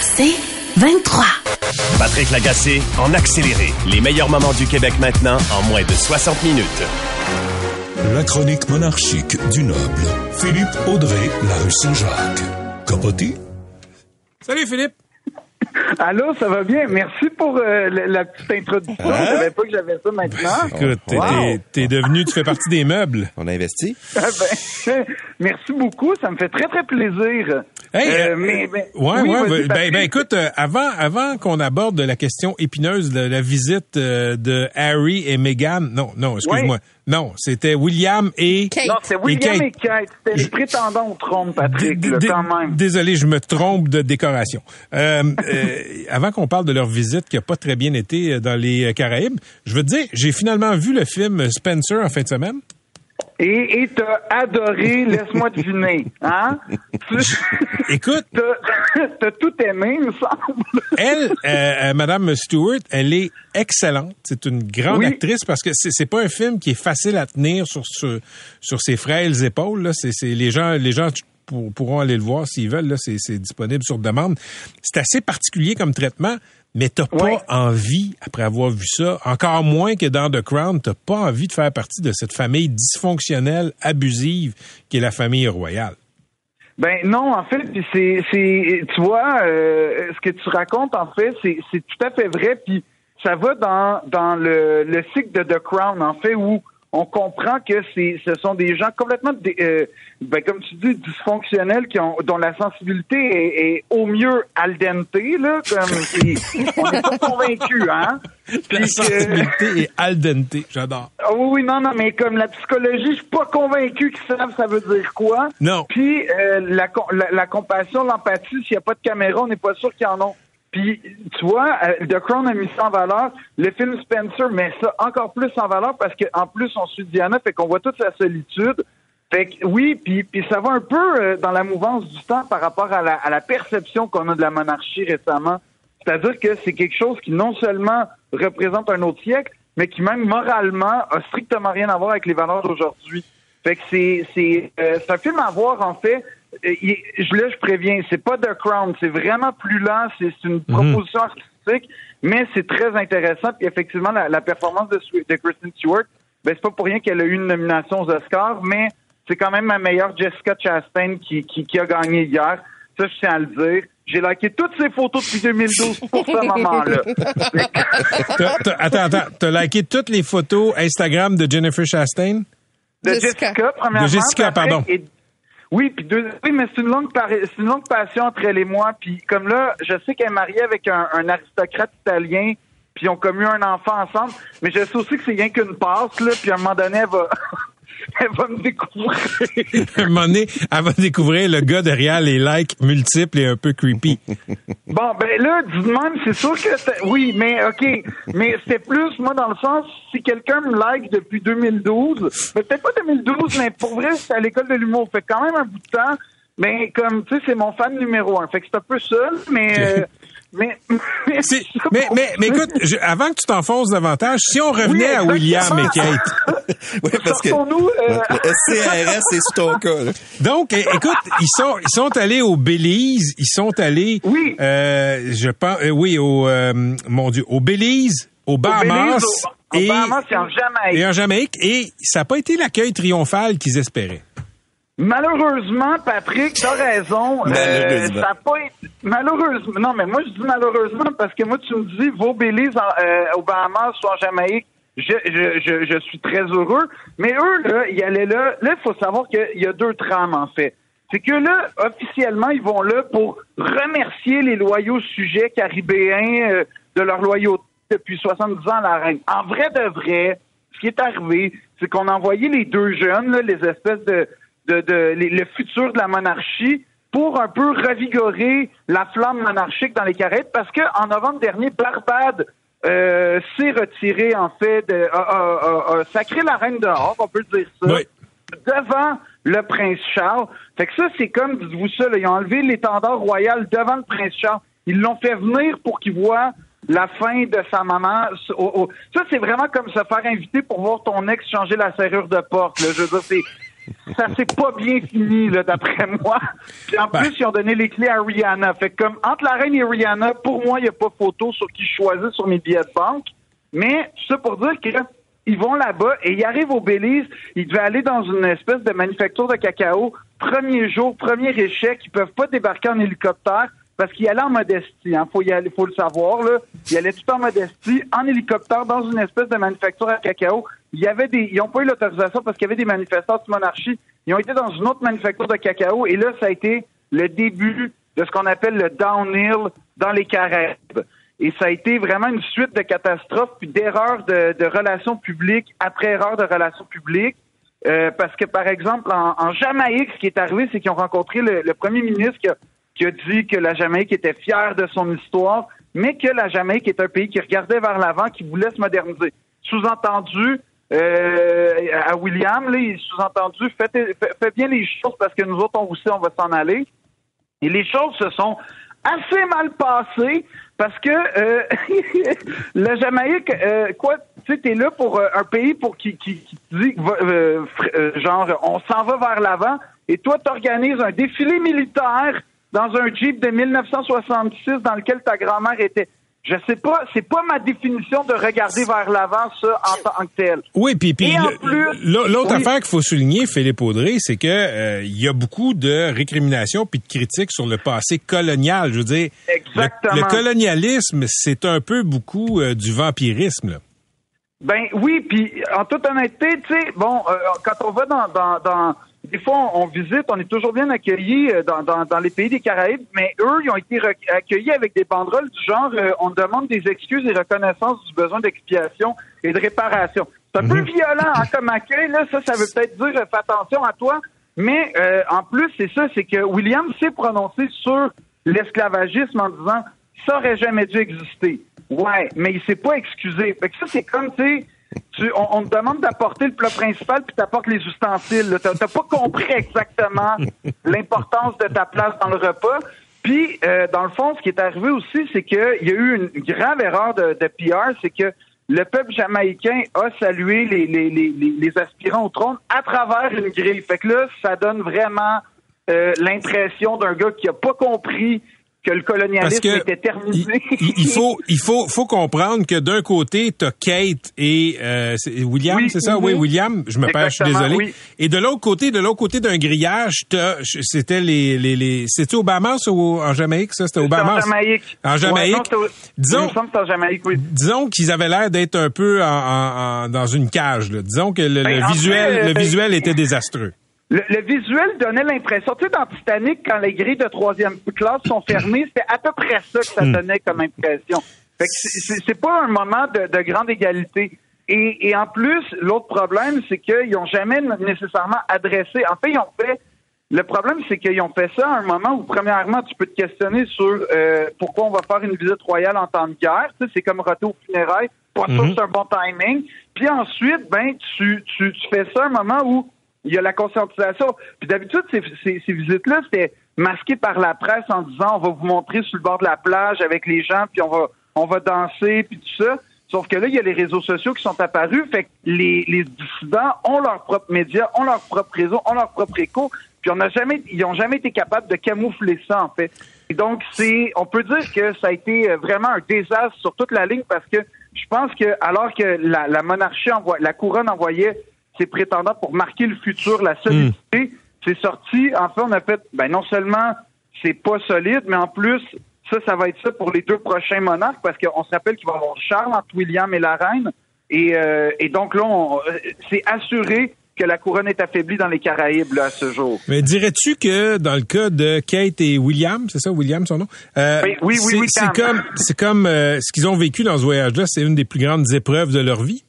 C'est 23. Patrick Lagacé en accéléré. Les meilleurs moments du Québec maintenant en moins de 60 minutes. La chronique monarchique du noble. Philippe Audrey, la rue Saint-Jacques. Capoté? Salut Philippe. Allô, ça va bien? Merci pour la petite introduction. Je savais pas que j'avais ça maintenant. Écoute, t'es devenu, tu fais partie des meubles. On a investi. Merci beaucoup, ça me fait très, très plaisir. Hey, écoute, avant qu'on aborde la question épineuse de la visite de Harry et Meghan, non, excuse-moi. Oui. Non, c'était William et Kate. Non, c'est William et Kate. C'était les prétendants au trône, Patrick, quand même. Désolé, je me trompe de décoration. Avant qu'on parle de leur visite qui a pas très bien été dans les Caraïbes, je veux te dire, j'ai finalement vu le film Spencer en fin de semaine. Et t'as adoré, laisse-moi deviner, hein? Écoute, t'as tout aimé, il me semble. Elle, Madame Stewart, elle est excellente. C'est une grande actrice parce que c'est pas un film qui est facile à tenir sur ses frêles épaules. Là. C'est les gens pourront aller le voir s'ils veulent. Là, c'est disponible sur demande. C'est assez particulier comme traitement. Mais t'as pas envie, après avoir vu ça, encore moins que dans The Crown, t'as pas envie de faire partie de cette famille dysfonctionnelle, abusive, qui est la famille royale. Ben non, en fait, c'est tu vois, ce que tu racontes, en fait, c'est tout à fait vrai, puis ça va dans le cycle de The Crown, en fait, où on comprend que ce sont des gens complètement, comme tu dis, dysfonctionnels, dont la sensibilité est au mieux al dente, là, comme on n'est pas convaincus, hein. La sensibilité est al dente, j'adore. Oui, non, mais comme la psychologie, je suis pas convaincu qu'ils savent ça veut dire quoi. Non. Puis la compassion, l'empathie, s'il n'y a pas de caméra, on n'est pas sûr qu'ils en ont. Puis, tu vois, The Crown a mis ça en valeur. Le film Spencer met ça encore plus en valeur parce qu'en plus, on suit Diana, fait qu'on voit toute sa solitude. Fait que oui, puis ça va un peu dans la mouvance du temps par rapport à la perception qu'on a de la monarchie récemment. C'est-à-dire que c'est quelque chose qui non seulement représente un autre siècle, mais qui même moralement a strictement rien à voir avec les valeurs d'aujourd'hui. Fait que c'est un film à voir, en fait. Je préviens, c'est pas The Crown, c'est vraiment plus lent, c'est une proposition artistique, mais c'est très intéressant. Puis effectivement, la performance de Kristen Stewart, ben c'est pas pour rien qu'elle a eu une nomination aux Oscars, mais c'est quand même ma meilleure Jessica Chastain qui a gagné hier. Ça, je tiens à le dire. J'ai liké toutes ces photos depuis 2012 pour ce moment-là. Attends, t'as liké toutes les photos Instagram de Jennifer Chastain? De Jessica, premièrement. De Jessica, pardon. Oui, mais c'est une longue passion entre elle et moi. Puis comme là, je sais qu'elle est mariée avec un aristocrate italien, puis ils ont commis un enfant ensemble. Mais je sais aussi que c'est rien qu'une passe, là. Puis à un moment donné, elle va me découvrir. À un moment donné, elle va découvrir le gars derrière les likes multiples et un peu creepy. Bon, ben là, dis de même, c'est sûr que... Oui, mais OK. Mais c'était plus, moi, dans le sens, si quelqu'un me like depuis 2012, mais peut-être pas 2012, mais pour vrai, c'était à l'école de l'humour. Fait quand même un bout de temps. Mais comme, tu sais, c'est mon fan numéro 1. Fait que c'est un peu seul, mais... Mais écoute, avant que tu t'enfonces davantage, si on revenait à William et Kate. Oui, parce que le SCRS, c'est sur ton cas, là. Donc, écoute, ils sont allés au Belize, ils sont allés, je pense, au Belize, au Bahamas, et en Jamaïque. Et ça n'a pas été l'accueil triomphal qu'ils espéraient. Malheureusement, Patrick, t'as raison. Ça a pas été... Malheureusement. Non, mais moi, je dis malheureusement parce que moi, tu me dis, va au Belize, au Bahamas ou en Jamaïque. Je suis très heureux. Mais eux, là, ils allaient là. Là, il faut savoir qu'il y a deux trames, en fait. C'est que là, officiellement, ils vont là pour remercier les loyaux sujets caribéens de leur loyauté depuis 70 ans à la reine. En vrai de vrai, ce qui est arrivé, c'est qu'on a envoyé les deux jeunes, là, les espèces le futur de la monarchie pour un peu revigorer la flamme monarchique dans les Caraïbes parce que en novembre dernier, Barbade s'est retiré, en fait, a sacré la reine dehors, on peut dire ça, devant le prince Charles. Fait que ça, c'est comme, dites-vous ça, là, ils ont enlevé l'étendard royal devant le prince Charles. Ils l'ont fait venir pour qu'il voit la fin de sa maman. Ça, c'est vraiment comme se faire inviter pour voir ton ex changer la serrure de porte, là. Je veux dire, ça s'est pas bien fini, là, d'après moi. Puis en plus, ils ont donné les clés à Rihanna. Fait que comme entre la reine et Rihanna, pour moi, il n'y a pas photo sur qui je choisis sur mes billets de banque. Mais tout ça pour dire que ils vont là-bas et ils arrivent au Belize. Ils devaient aller dans une espèce de manufacture de cacao. Premier jour, premier échec. Ils peuvent pas débarquer en hélicoptère parce qu'ils allaient en modestie. Hein. Faut le savoir, là. Ils allaient tout en modestie, en hélicoptère, dans une espèce de manufacture à cacao. Ils n'ont pas eu l'autorisation parce qu'il y avait des manifestants anti-monarchie. Ils ont été dans une autre manufacture de cacao et là, ça a été le début de ce qu'on appelle le downhill dans les Caraïbes. Et ça a été vraiment une suite de catastrophes puis d'erreurs de relations publiques après erreurs de relations publiques. Parce que, par exemple, en Jamaïque, ce qui est arrivé, c'est qu'ils ont rencontré le premier ministre qui a dit que la Jamaïque était fière de son histoire, mais que la Jamaïque est un pays qui regardait vers l'avant, qui voulait se moderniser. Sous-entendu, à William, là, il sous-entendu, faites bien les choses parce que nous autres, on va s'en aller. Et les choses se sont assez mal passées parce que la Jamaïque, tu sais, t'es là pour un pays pour qui dit genre on s'en va vers l'avant et toi t'organises un défilé militaire dans un Jeep de 1966 dans lequel ta grand-mère était. Je sais pas, c'est pas ma définition de regarder vers l'avant, ça, en tant que tel. Oui, puis l'autre affaire qu'il faut souligner, Philippe Audrey, c'est que il y a beaucoup de récriminations puis de critiques sur le passé colonial. Je veux dire, le colonialisme, c'est un peu beaucoup du vampirisme, là. Ben oui, puis en toute honnêteté, tu sais, bon, quand on va dans des fois, on visite, on est toujours bien accueillis dans les pays des Caraïbes, mais eux, ils ont été accueillis avec des banderoles du genre on demande des excuses et reconnaissance du besoin d'expiation et de réparation. C'est un peu violent comme accueil, là, ça veut peut-être dire fais attention à toi, mais en plus, c'est que William s'est prononcé sur l'esclavagisme en disant ça aurait jamais dû exister. Ouais, mais il s'est pas excusé. Fait que ça, c'est comme, tu sais, on te demande d'apporter le plat principal puis t'apportes les ustensiles. T'as pas compris exactement l'importance de ta place dans le repas. Puis, dans le fond, ce qui est arrivé aussi, c'est qu'il y a eu une grave erreur de PR, c'est que le peuple jamaïcain a salué les aspirants au trône à travers une grille. Fait que là, ça donne vraiment l'impression d'un gars qui a pas compris que le colonialisme était terminé. Il faut comprendre que d'un côté, t'as Kate et William, oui, c'est ça? Oui, William. Je me perds, je suis désolé. Oui. Et de l'autre côté d'un grillage, c'était c'était au Bahamas ou en Jamaïque, ça? C'était au Bahamas? En Jamaïque. Ouais, disons, en Jamaïque, oui. Disons qu'ils avaient l'air d'être un peu dans une cage, là. Disons que le visuel était désastreux. Le visuel donnait l'impression, tu sais, dans Titanic, quand les grilles de 3e classe sont fermées, c'était à peu près ça que ça donnait comme impression. Fait que c'est pas un moment de grande égalité. Et en plus, l'autre problème, c'est qu'ils ont jamais nécessairement adressé. En fait, le problème, c'est qu'ils ont fait ça à un moment où, premièrement, tu peux te questionner sur pourquoi on va faire une visite royale en temps de guerre. Tu sais, c'est comme roter aux funérailles. Pas sûr que c'est un bon timing. Puis ensuite, ben, tu fais ça à un moment où il y a la conscientisation. Puis d'habitude, ces visites-là, c'était masqué par la presse en disant on va vous montrer sur le bord de la plage avec les gens, puis on va danser, puis tout ça. Sauf que là, il y a les réseaux sociaux qui sont apparus, fait que les dissidents ont leurs propres médias, ont leur propre réseau, ont leur propre écho, puis ils ont jamais été capables de camoufler ça, en fait. Et donc, on peut dire que ça a été vraiment un désastre sur toute la ligne parce que je pense que alors que la monarchie la couronne envoyait ses prétendants pour marquer le futur, la solidité, c'est sorti. En fait, on a fait, non seulement c'est pas solide, mais en plus, ça va être ça pour les 2 prochains monarques, parce qu'on se rappelle qu'il va y avoir Charles entre William et la reine. Et donc là, c'est assuré que la couronne est affaiblie dans les Caraïbes là, à ce jour. Mais dirais-tu que dans le cas de Kate et William, c'est ça, William, son nom? Oui. C'est comme ce qu'ils ont vécu dans ce voyage-là, c'est une des plus grandes épreuves de leur vie?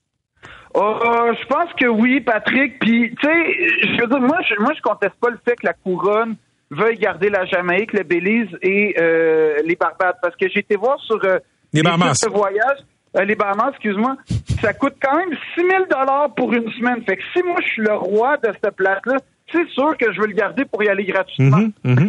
Je pense que oui, Patrick. Puis, tu sais, je veux dire, moi, je conteste pas le fait que la couronne veuille garder la Jamaïque, le Belize et les Barbades. Parce que j'ai été voir sur les Bahamas. Voyage, les Bahamas, excuse-moi, ça coûte quand même 6 000 $ pour une semaine. Fait que si moi, je suis le roi de cette place-là, c'est sûr que je veux le garder pour y aller gratuitement.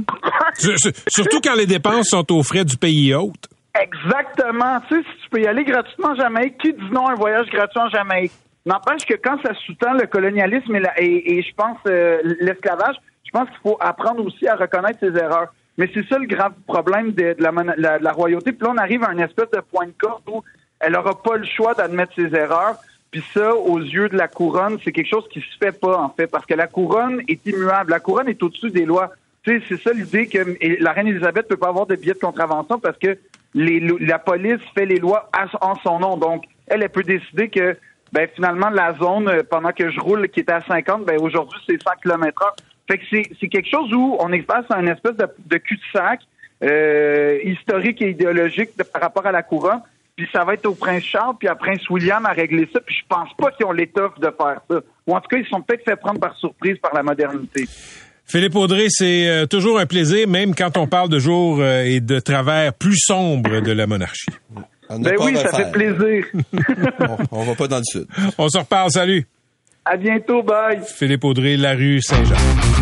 Surtout quand les dépenses sont aux frais du pays hôte. Exactement. Tu sais, si tu peux y aller gratuitement en Jamaïque, qui dit non à un voyage gratuit en Jamaïque? N'empêche que quand ça sous-tend le colonialisme et je pense l'esclavage, je pense qu'il faut apprendre aussi à reconnaître ses erreurs. Mais c'est ça le grave problème de la royauté. Puis là, on arrive à une espèce de point de corde où elle n'aura pas le choix d'admettre ses erreurs. Puis ça, aux yeux de la couronne, c'est quelque chose qui se fait pas, en fait, parce que la couronne est immuable. La couronne est au-dessus des lois. Tu sais, c'est ça l'idée que la reine Élisabeth peut pas avoir de billet de contravention parce que la police fait les lois en son nom. Donc, elle peut décider que, finalement, la zone, pendant que je roule, qui était à 50, aujourd'hui, c'est 100 km/h. Fait que c'est quelque chose où on est face à une espèce de cul-de-sac historique et idéologique par rapport à la couronne. Puis ça va être au prince Charles puis à prince William à régler ça. Puis je pense pas qu'ils ont l'étoffe de faire ça. Ou en tout cas, ils sont peut-être fait prendre par surprise par la modernité. Philippe Audrey, c'est toujours un plaisir, même quand on parle de jours et de travers plus sombres de la monarchie. Oui, ça fait plaisir. on va pas dans le sud. On se reparle, salut. À bientôt, bye. Philippe Audrey, la rue Saint-Jean.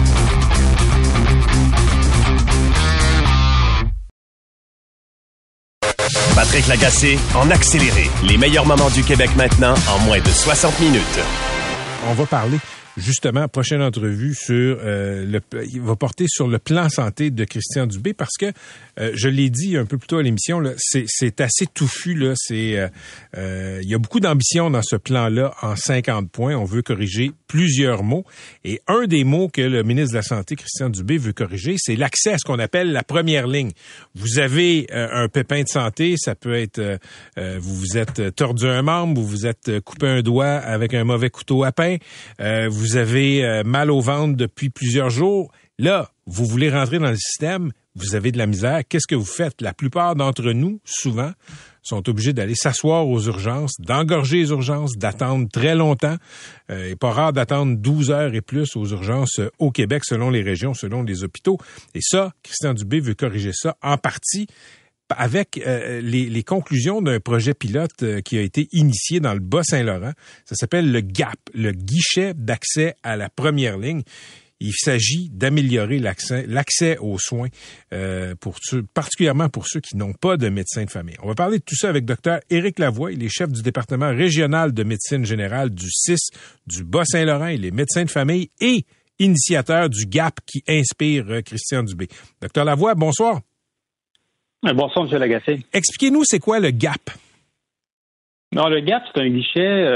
Patrick Lagacé en accéléré. Les meilleurs moments du Québec maintenant en moins de 60 minutes. On va parler justement, prochaine entrevue sur il va porter sur le plan santé de Christian Dubé parce que je l'ai dit un peu plus tôt à l'émission, là, c'est assez touffu là. Il y a beaucoup d'ambition dans ce plan-là en 50 points. On veut corriger plusieurs mots et un des mots que le ministre de la Santé Christian Dubé veut corriger, c'est l'accès à ce qu'on appelle la première ligne. Vous avez un pépin de santé, ça peut être vous vous êtes tordu un membre, vous vous êtes coupé un doigt avec un mauvais couteau à pain, vous avez mal au ventre depuis plusieurs jours. Là, vous voulez rentrer dans le système, vous avez de la misère. Qu'est-ce que vous faites? La plupart d'entre nous, souvent, sont obligés d'aller s'asseoir aux urgences, d'engorger les urgences, d'attendre très longtemps. Et pas rare d'attendre 12 heures et plus aux urgences au Québec, selon les régions, selon les hôpitaux. Et ça, Christian Dubé veut corriger ça en partie avec les conclusions d'un projet pilote qui a été initié dans le Bas-Saint-Laurent. Ça s'appelle le GAP, le guichet d'accès à la première ligne. Il s'agit d'améliorer l'accès aux soins, particulièrement pour ceux qui n'ont pas de médecin de famille. On va parler de tout ça avec Dr Éric Lavoie. Il est chef du département régional de médecine générale du CIS du Bas-Saint-Laurent. Il est médecin de famille et initiateur du GAP qui inspire Christian Dubé. Dr Lavoie, bonsoir. Bonsoir, M. Lagacé. Expliquez-nous, c'est quoi le GAP? Non, le GAP, c'est un guichet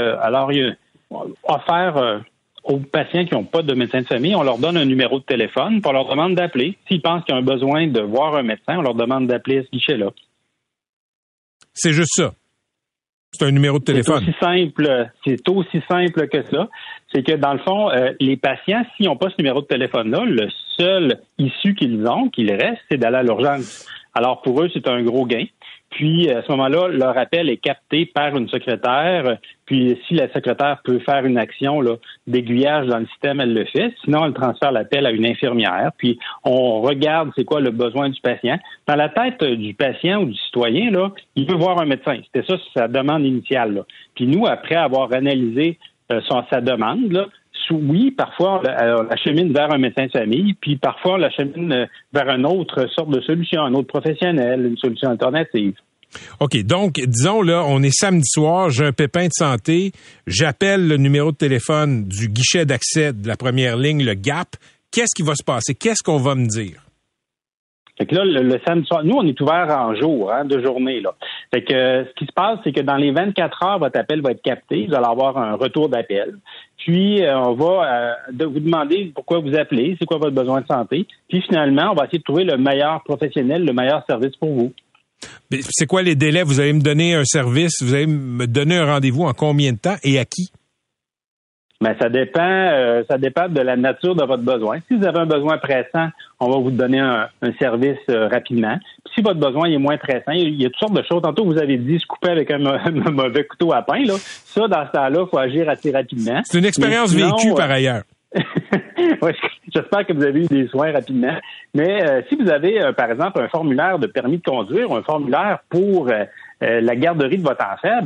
offert aux patients qui n'ont pas de médecin de famille. On leur donne un numéro de téléphone, puis on leur demande d'appeler. S'ils pensent qu'ils ont besoin de voir un médecin, on leur demande d'appeler ce guichet-là. C'est juste ça? C'est un numéro de téléphone? C'est aussi simple que ça. C'est que, dans le fond, les patients, s'ils n'ont pas ce numéro de téléphone-là, le seul issue qu'ils ont, qu'il reste, c'est d'aller à l'urgence. Alors, pour eux, c'est un gros gain. Puis, à ce moment-là, leur appel est capté par une secrétaire. Puis, si la secrétaire peut faire une action d'aiguillage dans le système, elle le fait. Sinon, elle transfère l'appel à une infirmière. Puis, on regarde c'est quoi le besoin du patient. Dans la tête du patient ou du citoyen, il veut voir un médecin. C'était ça, sa demande initiale. Puis, nous, après avoir analysé sa demande, oui, parfois, on l'achemine vers un médecin de famille, puis parfois, on l'achemine vers une autre sorte de solution, un autre professionnel, une solution alternative. OK. Donc, disons, là, on est samedi soir, j'ai un pépin de santé, j'appelle le numéro de téléphone du guichet d'accès de la première ligne, le GAP. Qu'est-ce qui va se passer? Qu'est-ce qu'on va me dire? Fait que là, le samedi soir, nous, on est ouvert en jour, de journée, là. Fait que ce qui se passe, c'est que dans les 24 heures, votre appel va être capté. Vous allez avoir un retour d'appel. Puis, on va vous demander pourquoi vous appelez, c'est quoi votre besoin de santé. Puis, finalement, on va essayer de trouver le meilleur professionnel, le meilleur service pour vous. Mais c'est quoi les délais? Vous allez me donner un service, vous allez me donner un rendez-vous en combien de temps et à qui? Mais ça dépend de la nature de votre besoin. Si vous avez un besoin pressant, on va vous donner un service rapidement. Puis si votre besoin est moins pressant, il y a toutes sortes de choses. Tantôt, vous avez dit se couper avec un mauvais couteau à pain. Là. Ça, dans ce temps-là, il faut agir assez rapidement. C'est une expérience vécue par ailleurs. Oui, j'espère que vous avez eu des soins rapidement. Mais si vous avez, par exemple, un formulaire de permis de conduire ou un formulaire pour la garderie de votre enfant,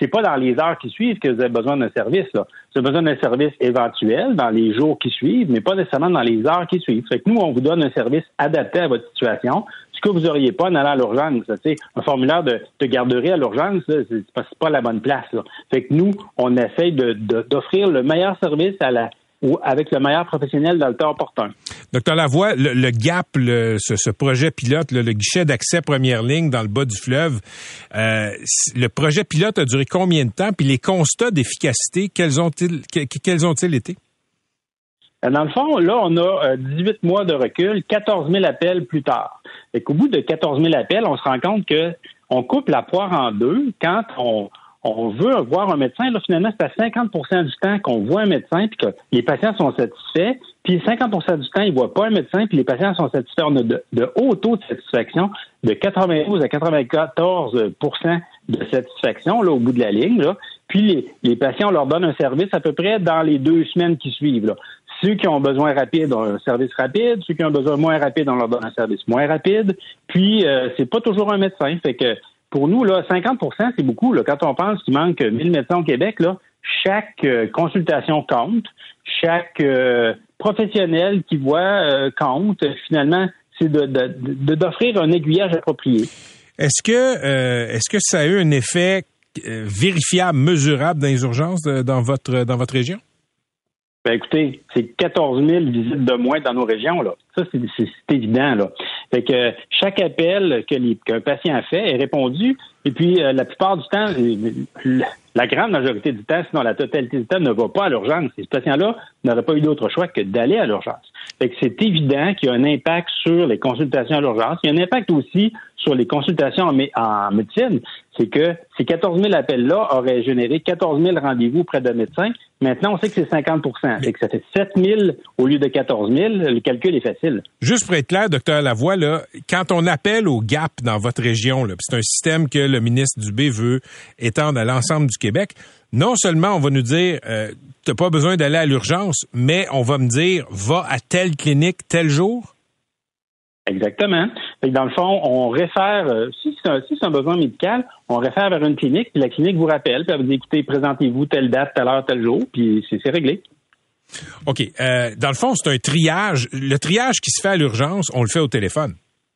c'est pas dans les heures qui suivent que vous avez besoin d'un service, là. Vous avez besoin d'un service éventuel dans les jours qui suivent, mais pas nécessairement dans les heures qui suivent. Fait que nous, on vous donne un service adapté à votre situation. Ce que vous n'auriez pas en allant à l'urgence, tu sais, un formulaire de garderie à l'urgence, là, c'est pas la bonne place, là. Fait que nous, on essaye d'offrir le meilleur service avec le meilleur professionnel dans le temps opportun. Docteur Lavoie, le GAP, ce projet pilote, le guichet d'accès première ligne dans le bas du fleuve, le projet pilote a duré combien de temps? Puis les constats d'efficacité, quels ont-ils été? Dans le fond, là, on a 18 mois de recul, 14 000 appels plus tard. Fait qu'au bout de 14 000 appels, on se rend compte que on coupe la poire en deux quand on veut voir un médecin. Là, finalement, c'est à 50 du temps qu'on voit un médecin puis que les patients sont satisfaits. Puis 50 du temps, ils ne voient pas un médecin puis les patients sont satisfaits. On a de hauts taux de satisfaction, de 92 à 94 de satisfaction là, au bout de la ligne. Là. Puis les patients, on leur donne un service à peu près dans les 2 semaines qui suivent. Là. Ceux qui ont besoin rapide ont un service rapide. Ceux qui ont besoin moins rapide, on leur donne un service moins rapide. Puis, c'est pas toujours un médecin. Fait que pour nous, là, 50 c'est beaucoup. Là. Quand on pense qu'il manque 1000 médecins au Québec, là, chaque consultation compte. Chaque professionnel qui voit compte. Finalement, c'est d'offrir un aiguillage approprié. Est-ce que ça a eu un effet vérifiable, mesurable dans les urgences dans votre région? Ben écoutez, c'est 14 000 visites de moins dans nos régions, là. Ça, c'est évident, là. Fait que chaque appel qu'un patient a fait est répondu. Et puis, la plupart du temps, la grande majorité du temps, sinon la totalité du temps, ne va pas à l'urgence. Et ce patient-là n'aurait pas eu d'autre choix que d'aller à l'urgence. Fait que c'est évident qu'il y a un impact sur les consultations à l'urgence. Il y a un impact aussi sur les consultations en médecine. C'est que ces 14 000 appels-là auraient généré 14 000 rendez-vous auprès d'un médecin. Maintenant, on sait que c'est 50 Fait que ça fait 7 000 au lieu de 14 000. Le calcul est facile. Juste pour être clair, docteur Lavoie, là, quand on appelle au GAP dans votre région, là, c'est un système que le ministre Dubé veut étendre à l'ensemble du Québec, non seulement on va nous dire t'as pas besoin d'aller à l'urgence, mais on va me dire va à telle clinique tel jour? Exactement. Fait que dans le fond, on réfère, si c'est un besoin médical, on réfère vers une clinique, puis la clinique vous rappelle, puis elle vous dit, écoutez, présentez-vous telle date, telle heure, tel jour, puis c'est réglé. OK. Dans le fond, c'est un triage. Le triage qui se fait à l'urgence, on le fait au téléphone.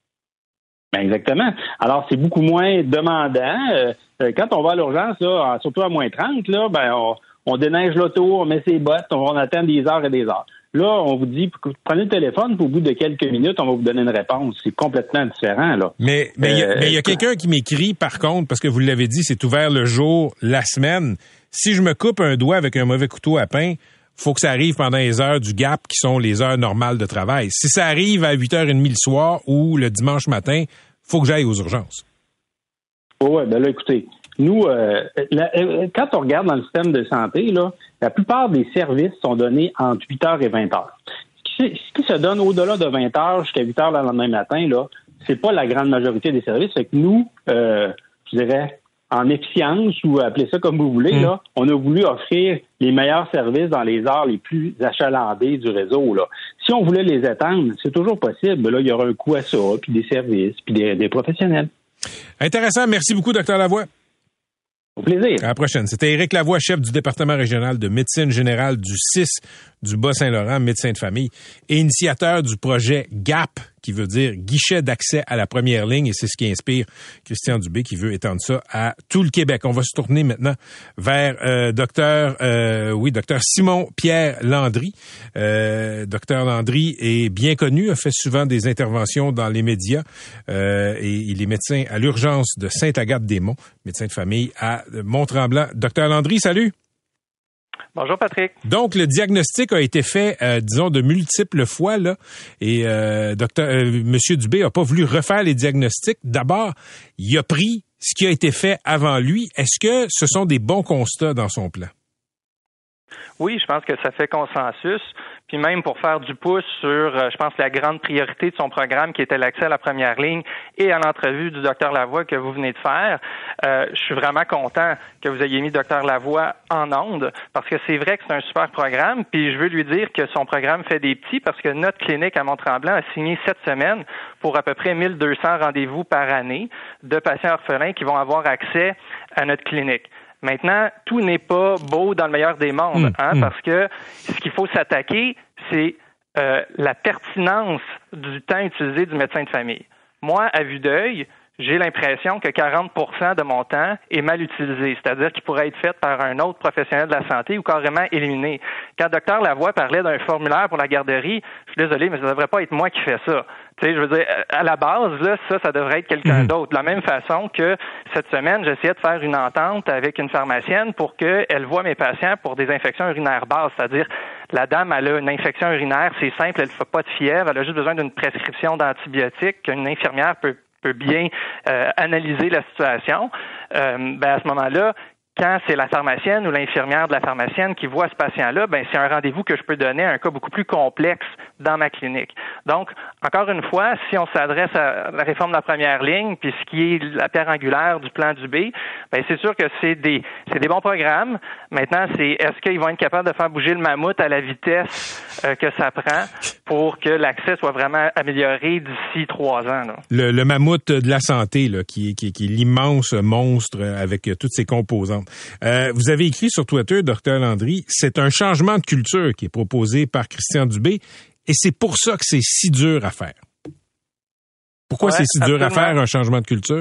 Ben exactement. Alors, c'est beaucoup moins demandant. Quand on va à l'urgence, là, surtout à moins 30, là, ben on déneige l'auto, on met ses bottes, on attend des heures et des heures. Là, on vous dit, prenez le téléphone, puis au bout de quelques minutes, on va vous donner une réponse. C'est complètement différent, là. Mais il y a quelqu'un qui m'écrit, par contre, parce que vous l'avez dit, c'est ouvert le jour, la semaine. Si je me coupe un doigt avec un mauvais couteau à pain, faut que ça arrive pendant les heures du GAP, qui sont les heures normales de travail. Si ça arrive à 8h30 le soir ou le dimanche matin, faut que j'aille aux urgences. Oui, ben là, écoutez, nous, quand on regarde dans le système de santé, là, la plupart des services sont donnés entre 8h et 20h. Ce qui se donne au-delà de 20h jusqu'à 8h le lendemain matin, là, c'est pas la grande majorité des services. Fait que nous, je dirais, en efficience, ou appelez ça comme vous voulez, là, on a voulu offrir les meilleurs services dans les heures les plus achalandées du réseau, là. Si on voulait les étendre, c'est toujours possible. Là, il y aura un coût à ça, puis des services, puis des professionnels. Intéressant. Merci beaucoup, Dr. Lavoie. Au plaisir. À la prochaine. C'était Éric Lavoie, chef du département régional de médecine générale du 6 du Bas-Saint-Laurent, médecin de famille, et initiateur du projet GAP, qui veut dire guichet d'accès à la première ligne, et c'est ce qui inspire Christian Dubé, qui veut étendre ça à tout le Québec. On va se tourner maintenant vers docteur Simon-Pierre Landry. Docteur Landry est bien connu, a fait souvent des interventions dans les médias, et il est médecin à l'urgence de Sainte-Agathe-des-Monts, médecin de famille à Mont-Tremblant. Docteur Landry, salut! Bonjour Patrick. Donc le diagnostic a été fait, disons, de multiples fois là, et Monsieur Dubé a pas voulu refaire les diagnostics. D'abord, il a pris ce qui a été fait avant lui. Est-ce que ce sont des bons constats dans son plan? Oui, je pense que ça fait consensus. Puis même pour faire du pouce sur, je pense, la grande priorité de son programme qui était l'accès à la première ligne et à l'entrevue du Dr Lavoie que vous venez de faire, je suis vraiment content que vous ayez mis Dr Lavoie en onde parce que c'est vrai que c'est un super programme. Puis je veux lui dire que son programme fait des petits parce que notre clinique à Mont-Tremblant a signé cette semaine pour à peu près 1200 rendez-vous par année de patients orphelins qui vont avoir accès à notre clinique. Maintenant, tout n'est pas beau dans le meilleur des mondes, parce que ce qu'il faut s'attaquer, c'est la pertinence du temps utilisé du médecin de famille. Moi, à vue d'œil, j'ai l'impression que 40% de mon temps est mal utilisé, c'est-à-dire qu'il pourrait être fait par un autre professionnel de la santé ou carrément éliminé. Quand Dr Lavoie parlait d'un formulaire pour la garderie, je suis désolé, mais ça ne devrait pas être moi qui fais ça. Tu sais, je veux dire, à la base, là, ça devrait être quelqu'un d'autre. De la même façon que cette semaine, j'essayais de faire une entente avec une pharmacienne pour qu'elle voie mes patients pour des infections urinaires basses, c'est-à-dire la dame, elle a une infection urinaire, c'est simple, elle ne fait pas de fièvre, elle a juste besoin d'une prescription d'antibiotiques qu'une infirmière peut bien analyser la situation. À ce moment-là, quand c'est la pharmacienne ou l'infirmière de la pharmacienne qui voit ce patient-là, c'est un rendez-vous que je peux donner à un cas beaucoup plus complexe dans ma clinique. Donc, encore une fois, si on s'adresse à la réforme de la première ligne, puis ce qui est la pierre angulaire du plan Dubé, c'est sûr que c'est des bons programmes. Maintenant, est-ce qu'ils vont être capables de faire bouger le mammouth à la vitesse que ça prend pour que l'accès soit vraiment amélioré d'ici 3 ans? Là. Le mammouth de la santé, là, qui est l'immense monstre avec toutes ses composantes. Vous avez écrit sur Twitter, Dr Landry, c'est un changement de culture qui est proposé par Christian Dubé et c'est pour ça que c'est si dur à faire. Pourquoi c'est si dur à faire un changement de culture?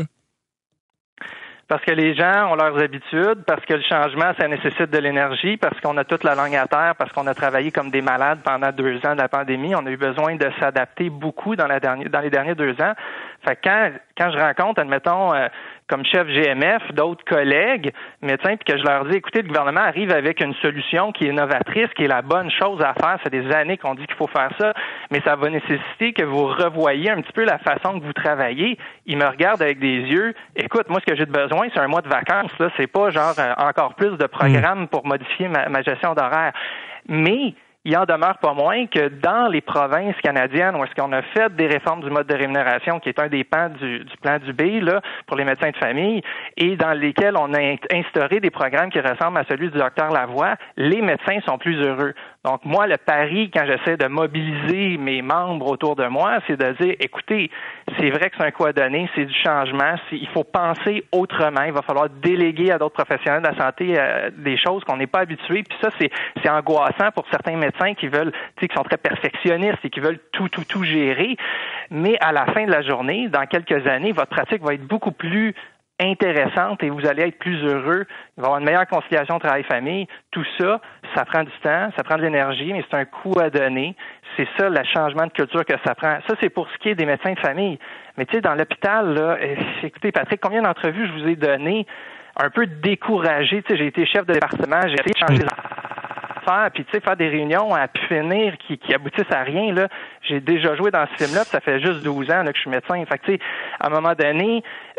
Parce que les gens ont leurs habitudes, parce que le changement, ça nécessite de l'énergie, parce qu'on a toute la langue à terre, parce qu'on a travaillé comme des malades pendant 2 ans de la pandémie. On a eu besoin de s'adapter beaucoup dans les derniers 2 ans. Fait que quand je rencontre, admettons, comme chef GMF, d'autres collègues médecins, puis que je leur dis, écoutez, le gouvernement arrive avec une solution qui est novatrice, qui est la bonne chose à faire. Ça fait des années qu'on dit qu'il faut faire ça, mais ça va nécessiter que vous revoyiez un petit peu la façon que vous travaillez. Ils me regardent avec des yeux. Écoute, moi, ce que j'ai de besoin, c'est un mois de vacances. Là, c'est pas genre encore plus de programmes pour modifier ma gestion d'horaire. Mais il en demeure pas moins que dans les provinces canadiennes où est-ce qu'on a fait des réformes du mode de rémunération, qui est un des pans du plan Dubé là, pour les médecins de famille, et dans lesquels on a instauré des programmes qui ressemblent à celui du Dr Lavoie, les médecins sont plus heureux. Donc, moi, le pari, quand j'essaie de mobiliser mes membres autour de moi, c'est de dire, écoutez, c'est vrai que c'est un coup à donner, c'est du changement, il faut penser autrement, il va falloir déléguer à d'autres professionnels de la santé des choses qu'on n'est pas habitué, puis ça, c'est angoissant pour certains médecins qui veulent, qui sont très perfectionnistes et qui veulent tout gérer, mais à la fin de la journée, dans quelques années, votre pratique va être beaucoup plus intéressante et vous allez être plus heureux. Il va y avoir une meilleure conciliation travail-famille. Tout ça, ça prend du temps, ça prend de l'énergie, mais c'est un coût à donner. C'est ça, le changement de culture que ça prend. Ça, c'est pour ce qui est des médecins de famille. Mais tu sais, dans l'hôpital, là, écoutez, Patrick, combien d'entrevues je vous ai données un peu découragé? Tu sais, j'ai été chef de département, j'ai essayé de changer les affaires, puis tu sais, faire des réunions à pu finir qui aboutissent à rien, là. J'ai déjà joué dans ce film-là, puis ça fait juste 12 ans là, que je suis médecin. Fait que tu sais, à un moment donné,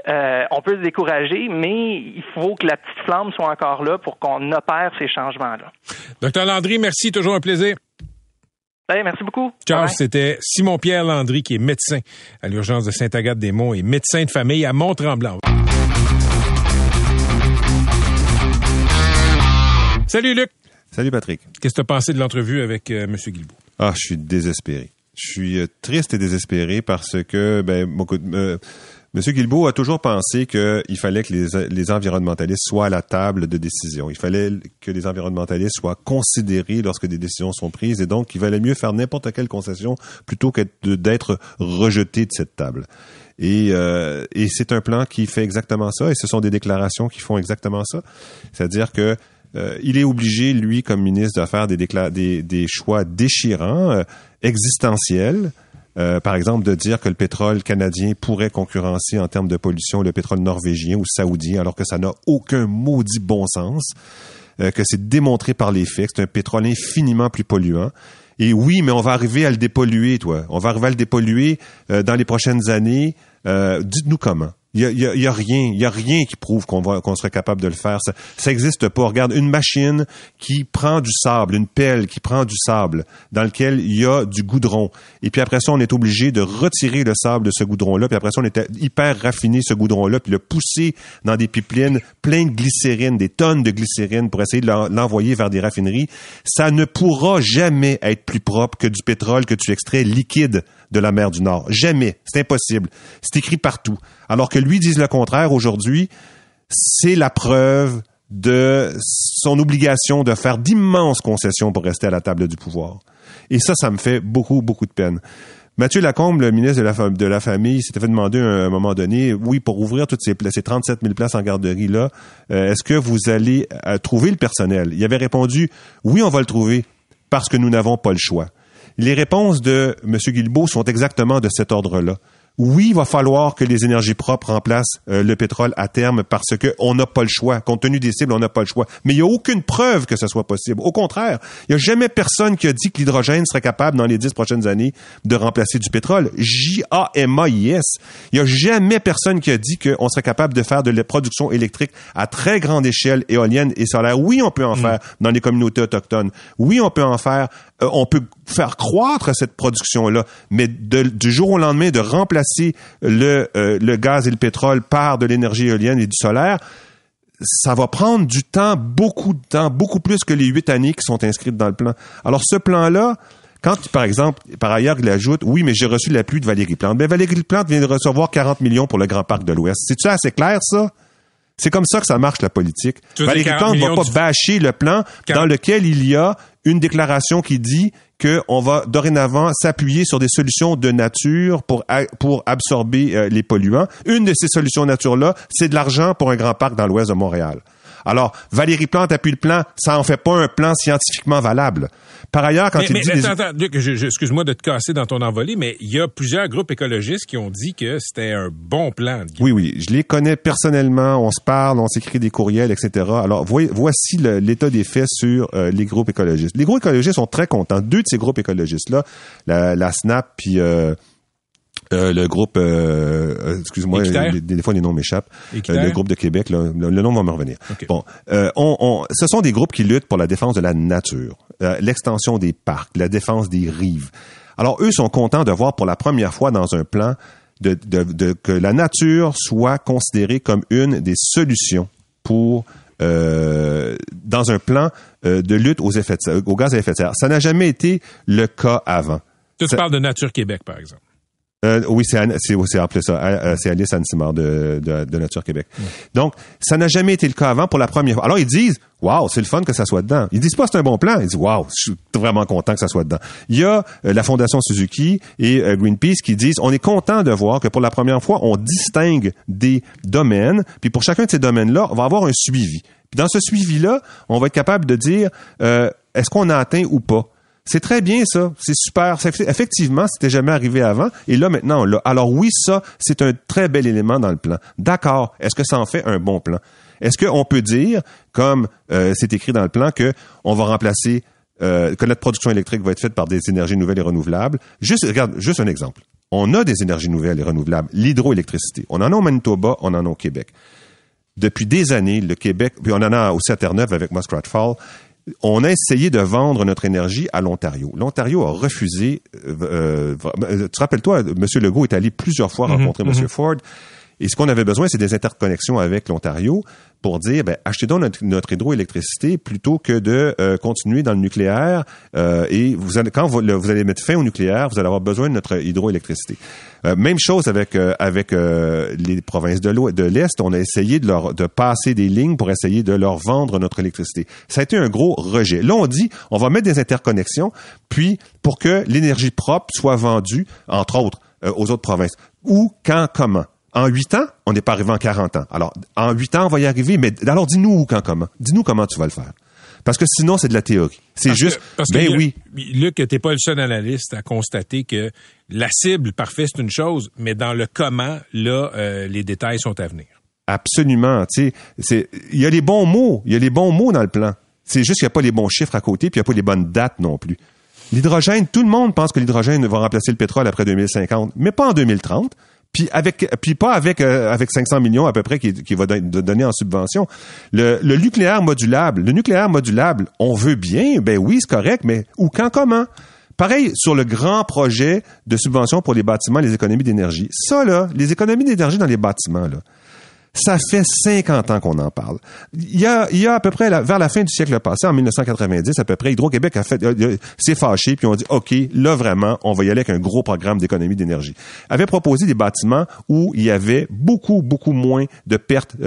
on peut se décourager, mais il faut que la petite flamme soit encore là pour qu'on opère ces changements-là. Dr Landry, merci, toujours un plaisir. Hey, merci beaucoup. Ciao, bye. C'était Simon-Pierre Landry qui est médecin à l'urgence de Sainte-Agathe-des-Monts et médecin de famille à Mont-Tremblant. Salut Luc. Salut Patrick. Qu'est-ce que tu as pensé de l'entrevue avec M. Guilbeault? Ah, je suis désespéré. Je suis triste et désespéré parce que M. Guilbeault a toujours pensé qu'il fallait que les environnementalistes soient à la table de décision. Il fallait que les environnementalistes soient considérés lorsque des décisions sont prises et donc il valait mieux faire n'importe quelle concession plutôt que d'être rejeté de cette table. Et c'est un plan qui fait exactement ça et ce sont des déclarations qui font exactement ça. C'est-à-dire que il est obligé, lui, comme ministre, de faire des choix déchirants, existentiels. Par exemple, de dire que le pétrole canadien pourrait concurrencer en termes de pollution le pétrole norvégien ou saoudien, alors que ça n'a aucun maudit bon sens, que c'est démontré par les faits, que c'est un pétrole infiniment plus polluant. Et oui, mais on va arriver à le dépolluer, toi. On va arriver à le dépolluer dans les prochaines années. Dites-nous comment. Il y a rien qui prouve qu'on serait capable de le faire. Ça existe pas. Regarde, une machine qui prend du sable, une pelle qui prend du sable, dans lequel il y a du goudron. Et puis après ça, on est obligé de retirer le sable de ce goudron-là. Puis après ça, on est hyper raffiné ce goudron-là, puis le pousser dans des pipelines pleins de glycérine, des tonnes de glycérine pour essayer de l'envoyer vers des raffineries. Ça ne pourra jamais être plus propre que du pétrole que tu extrais liquide de la mer du Nord. Jamais. C'est impossible. C'est écrit partout. Alors que lui dise le contraire aujourd'hui, c'est la preuve de son obligation de faire d'immenses concessions pour rester à la table du pouvoir. Et ça me fait beaucoup, beaucoup de peine. Mathieu Lacombe, le ministre de la Famille, s'était fait demander à un moment donné, oui, pour ouvrir toutes ces 37 000 places en garderie-là, est-ce que vous allez trouver le personnel? Il avait répondu, oui, on va le trouver, parce que nous n'avons pas le choix. Les réponses de M. Guilbeault sont exactement de cet ordre-là. Oui, il va falloir que les énergies propres remplacent le pétrole à terme parce que on n'a pas le choix. Compte tenu des cibles, on n'a pas le choix. Mais il n'y a aucune preuve que ce soit possible. Au contraire, il n'y a jamais personne qui a dit que l'hydrogène serait capable, dans les 10 prochaines années, de remplacer du pétrole. J-A-M-A-I-S. Il n'y a jamais personne qui a dit qu'on serait capable de faire de la production électrique à très grande échelle, éolienne et solaire. Oui, on peut en faire dans les communautés autochtones. Oui, on peut en faire. On peut faire croître cette production-là, mais du jour au lendemain, de remplacer le gaz et le pétrole par de l'énergie éolienne et du solaire, ça va prendre du temps, beaucoup de temps, beaucoup plus que les 8 années qui sont inscrites dans le plan. Alors, ce plan-là, quand, par exemple, par ailleurs, il ajoute, oui, mais j'ai reçu l'appui de Valérie Plante. Ben, Valérie Plante vient de recevoir 40 millions pour le Grand Parc de l'Ouest. C'est-tu assez clair, ça? C'est comme ça que ça marche, la politique. Valérie Plante ne va pas bâcher le plan dans lequel il y a une déclaration qui dit qu'on va dorénavant s'appuyer sur des solutions de nature pour absorber les polluants. Une de ces solutions de nature-là, c'est de l'argent pour un grand parc dans l'ouest de Montréal. Alors, Valérie Plante appuie le plan, ça en fait pas un plan scientifiquement valable. Par ailleurs, quand il dit... Attends, Luc, excuse-moi de te casser dans ton envolée, mais il y a plusieurs groupes écologistes qui ont dit que c'était un bon plan. Oui, je les connais personnellement, on se parle, on s'écrit des courriels, etc. Alors, voici l'état des faits sur les groupes écologistes. Les groupes écologistes sont très contents. 2 de ces groupes écologistes-là, la SNAP puis... le groupe, excuse-moi, des fois les noms m'échappent. Le groupe de Québec, là, le nom va me revenir. Okay. Bon, ce sont des groupes qui luttent pour la défense de la nature, l'extension des parcs, la défense des rives. Alors eux sont contents de voir pour la première fois dans un plan que la nature soit considérée comme une des solutions pour dans un plan de lutte aux gaz à effet de serre. Ça n'a jamais été le cas avant. Tu parles de Nature Québec, par exemple. Oui, c'est appelé ça. C'est Alice Anne-Simard de Nature Québec. Donc, ça n'a jamais été le cas avant pour la première fois. Alors, ils disent, waouh, c'est le fun que ça soit dedans. Ils disent pas c'est un bon plan. Ils disent, waouh, je suis vraiment content que ça soit dedans. Il y a la Fondation Suzuki et Greenpeace qui disent, on est content de voir que pour la première fois, on distingue des domaines. Puis pour chacun de ces domaines-là, on va avoir un suivi. Puis dans ce suivi-là, on va être capable de dire, est-ce qu'on a atteint ou pas? C'est très bien, ça. C'est super. Effectivement, c'était jamais arrivé avant. Et là, maintenant, on l'a. Alors oui, ça, c'est un très bel élément dans le plan. D'accord. Est-ce que ça en fait un bon plan? Est-ce qu'on peut dire, comme c'est écrit dans le plan, que on va remplacer, que notre production électrique va être faite par des énergies nouvelles et renouvelables? Regarde, juste un exemple. On a des énergies nouvelles et renouvelables. L'hydroélectricité. On en a au Manitoba, on en a au Québec. Depuis des années, le Québec, puis on en a aussi à Terre-Neuve avec Muskrat Fall, on a essayé de vendre notre énergie à l'Ontario. L'Ontario a refusé. Tu rappelles-toi, M. Legault est allé plusieurs fois rencontrer M. Ford. Et ce qu'on avait besoin, c'est des interconnexions avec l'Ontario pour dire, achetez donc notre hydroélectricité plutôt que de continuer dans le nucléaire. Et quand vous allez mettre fin au nucléaire, vous allez avoir besoin de notre hydroélectricité. Même chose avec les provinces de l'Est. On a essayé de passer des lignes pour essayer de leur vendre notre électricité. Ça a été un gros rejet. Là, on dit, on va mettre des interconnexions, puis pour que l'énergie propre soit vendue, entre autres, aux autres provinces. Où, quand, comment? En 8 ans, on n'est pas arrivé en 40 ans. Alors, en 8 ans, on va y arriver, mais alors dis-nous où, quand, comment. Dis-nous comment tu vas le faire. Parce que sinon, c'est de la théorie. Oui. Luc, t'es pas le seul analyste à constater que la cible parfaite, c'est une chose, mais dans le comment, là, les détails sont à venir. Absolument. Tu sais, il y a les bons mots. Il y a les bons mots dans le plan. C'est juste qu'il n'y a pas les bons chiffres à côté, puis il n'y a pas les bonnes dates non plus. L'hydrogène, tout le monde pense que l'hydrogène va remplacer le pétrole après 2050, mais pas en 2030. Puis pas avec 500 millions à peu près qui va donner en subvention. Le nucléaire modulable, on veut bien, ben oui, c'est correct, mais où, quand, comment? Pareil sur le grand projet de subvention pour les bâtiments, les économies d'énergie. Ça, là, les économies d'énergie dans les bâtiments, là, Ça fait 50 ans qu'on en parle. Il y a à peu près, vers la fin du siècle passé, en 1990 à peu près, Hydro-Québec s'est fâché, puis on dit, OK, là vraiment, on va y aller avec un gros programme d'économie d'énergie. Avait proposé des bâtiments où il y avait beaucoup moins de pertes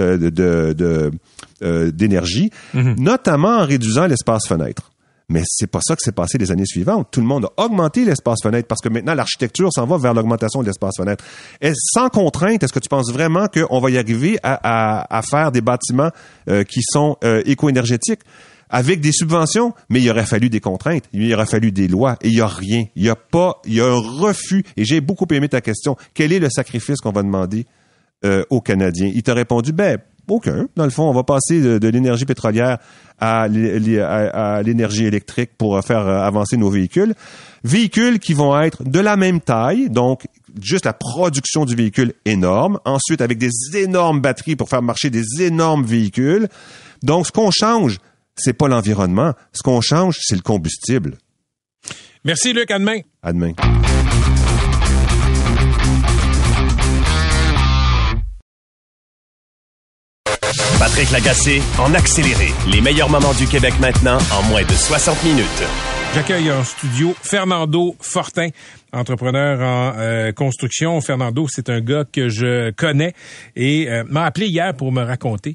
d'énergie, notamment en réduisant l'espace fenêtre. Mais c'est pas ça que s'est passé les années suivantes. Tout le monde a augmenté l'espace fenêtre parce que maintenant, l'architecture s'en va vers l'augmentation de l'espace fenêtre. Et sans contrainte, est-ce que tu penses vraiment qu'on va y arriver à faire des bâtiments qui sont éco-énergétiques? Avec des subventions, mais il aurait fallu des contraintes, il aurait fallu des lois, et il y a rien. Il y a un refus. Et j'ai beaucoup aimé ta question. Quel est le sacrifice qu'on va demander aux Canadiens? Il t'a répondu, aucun. Dans le fond, on va passer de l'énergie pétrolière à l'énergie électrique pour faire avancer nos véhicules. Véhicules qui vont être de la même taille, donc juste la production du véhicule énorme. Ensuite, avec des énormes batteries pour faire marcher des énormes véhicules. Donc, ce qu'on change, c'est pas l'environnement. Ce qu'on change, c'est le combustible. Merci, Luc. À demain. À demain. Patrick Lagacé en accéléré. Les meilleurs moments du Québec maintenant en moins de 60 minutes. J'accueille en studio Fernando Fortin, entrepreneur en construction. Fernando, c'est un gars que je connais et m'a appelé hier pour me raconter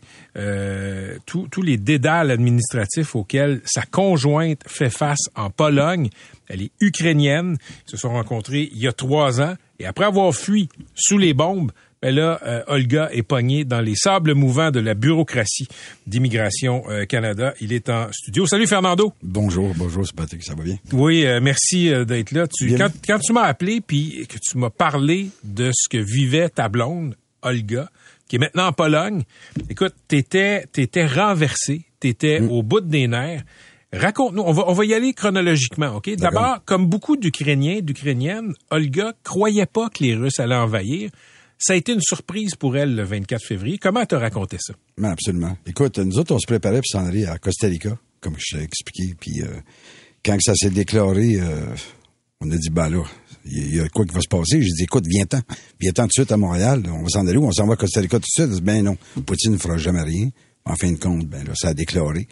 tous les dédales administratifs auxquels sa conjointe fait face en Pologne. Elle est ukrainienne. Ils se sont rencontrés il y a 3 ans et après avoir fui sous les bombes, là, Olga est pognée dans les sables mouvants de la bureaucratie d'Immigration Canada. Il est en studio. Salut, Fernando. Bonjour, c'est Patrick, ça va bien? Oui, merci d'être là. Quand tu m'as appelé puis que tu m'as parlé de ce que vivait ta blonde, Olga, qui est maintenant en Pologne, écoute, t'étais renversé, t'étais au bout des nerfs. Raconte-nous, on va y aller chronologiquement, OK? D'abord, comme beaucoup d'Ukrainiens, d'Ukrainiennes, Olga croyait pas que les Russes allaient envahir. Ça a été une surprise pour elle le 24 février. Comment elle t'a raconté ça? Ben absolument. Écoute, nous autres, on se préparait pour s'en aller à Costa Rica, comme je t'ai expliqué. Puis quand ça s'est déclaré, on a dit, là, il y a quoi qui va se passer? J'ai dit, écoute, viens-t'en tout de suite à Montréal. On va s'en aller où? On s'en va à Costa Rica tout de suite. Ben non, Poutine ne fera jamais rien. En fin de compte, là, ça a déclaré.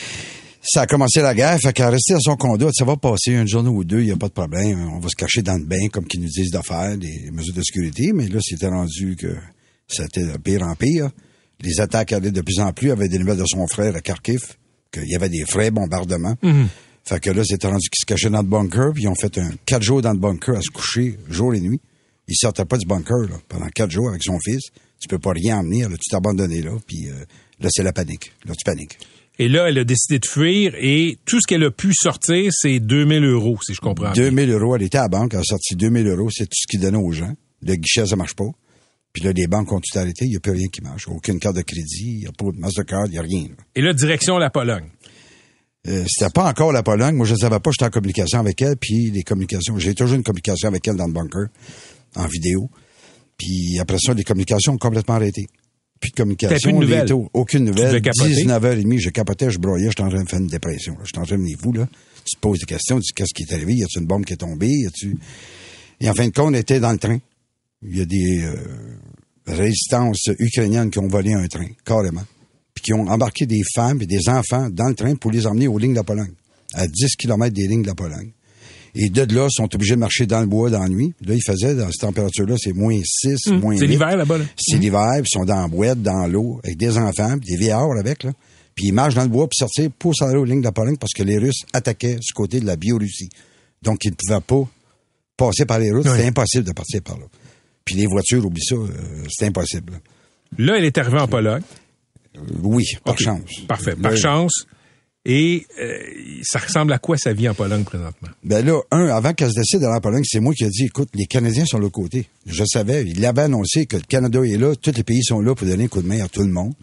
Ça a commencé la guerre, fait qu'à rester à son condo, ça va passer une journée ou deux, il n'y a pas de problème. On va se cacher dans le bain, comme qu'ils nous disent de faire, des mesures de sécurité. Mais là, c'était rendu que c'était de pire en pire. Les attaques allaient de plus en plus. Il y avait des nouvelles de son frère à Kharkiv, qu'il y avait des vrais bombardements. Fait que là, c'était rendu qu'ils se cachaient dans le bunker, puis ils ont fait 4 jours dans le bunker à se coucher jour et nuit. Il sortait pas du bunker là, pendant 4 jours avec son fils. Tu peux pas rien emmener, là, tu t'es abandonné là, puis là, c'est la panique. Là, tu paniques. Et là, elle a décidé de fuir et tout ce qu'elle a pu sortir, c'est 2000 €, si je comprends bien. 2000 €, elle était à la banque, elle a sorti 2000 €, c'est tout ce qu'ils donnaient aux gens. Le guichet, ça marche pas. Puis là, les banques ont tout arrêté, il n'y a plus rien qui marche. Aucune carte de crédit, il n'y a pas de Mastercard, il n'y a rien. Là. Et là, direction la Pologne. C'était pas encore la Pologne. Moi, je ne savais pas, j'étais en communication avec elle, puis les communications, j'ai toujours une communication avec elle dans le bunker, en vidéo. Puis après ça, les communications ont complètement arrêté. Plus de communication. T'as plus de nouvelles? Aucune nouvelle. 19h30, je capotais, je broyais, j'étais en train de faire une dépression. J'étais en train de venir fou, là. Tu te poses des questions, tu dis, qu'est-ce qui est arrivé? Y a-tu une bombe qui est tombée? Et en fin de compte, on était dans le train. Il y a des résistances ukrainiennes qui ont volé un train, carrément. Puis qui ont embarqué des femmes et des enfants dans le train pour les emmener aux lignes de la Pologne. À 10 km des lignes de la Pologne. Et de là, ils sont obligés de marcher dans le bois dans la nuit. Là, il faisait, dans cette température-là, c'est moins 6, moins 8. C'est l'hiver là-bas, là. C'est l'hiver, puis ils sont dans la boîte, dans l'eau, avec des enfants, puis des vieillards avec, là. Puis ils marchent dans le bois pour sortir, pour s'en aller aux lignes de la Pologne, parce que les Russes attaquaient du côté de la Biélorussie. Donc, ils ne pouvaient pas passer par les routes. C'était impossible de partir par là. Puis les voitures, oublie ça, c'était impossible. Là, elle est arrivée en Pologne. Oui, par chance. Parfait, par chance. Et ça ressemble à quoi sa vie en Pologne présentement? Ben là, avant qu'elle se décide d'aller en Pologne, c'est moi qui ai dit, écoute, les Canadiens sont de l'autre côté. Je savais, il l'avait annoncé que le Canada est là, tous les pays sont là pour donner un coup de main à tout le monde.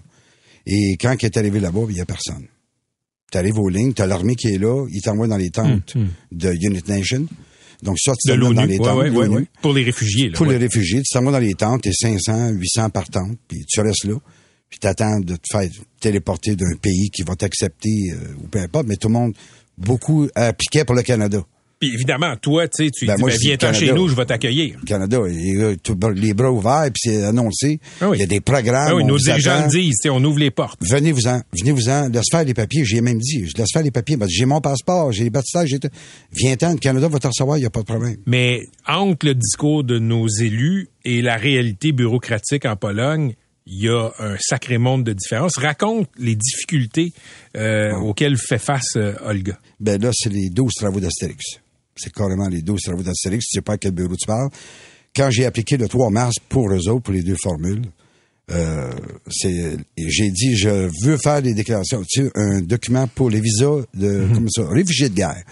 Et quand il est arrivé là-bas, il n'y a personne. Tu arrives aux lignes, tu as l'armée qui est là, il t'envoie dans les tentes de United Nations. Donc, ça, tu t'envoies dans les tentes. Ouais. Pour les réfugiés. Là, pour les réfugiés, tu t'envoies dans les tentes, t'es 500, 800 par tente, puis tu restes là. Puis t'attends de te faire téléporter d'un pays qui va t'accepter ou peu importe, mais tout le monde, beaucoup appliquait pour le Canada. Puis évidemment, toi, tu sais, tu dis, viens-t'en chez nous, je vais t'accueillir. Canada, les bras ouverts, puis c'est annoncé. Ah oui. Il y a des programmes. Ah oui, nos dirigeants le disent, on ouvre les portes. Venez-vous-en, laisse faire les papiers. J'ai même dit, je laisse faire les papiers. J'ai mon passeport, j'ai les baptistères, viens-t'en, le Canada va te recevoir, il n'y a pas de problème. Mais entre le discours de nos élus et la réalité bureaucratique en Pologne, il y a un sacré monde de différence. Raconte les difficultés auxquelles fait face Olga. Ben là, c'est les 12 travaux d'Astérix. C'est carrément les 12 travaux d'Astérix. Tu sais pas à quel bureau tu parles. Quand j'ai appliqué le 3 mars pour eux autres, pour les deux formules, j'ai dit, je veux faire des déclarations, tu sais, un document pour les visas de, réfugiés de guerre.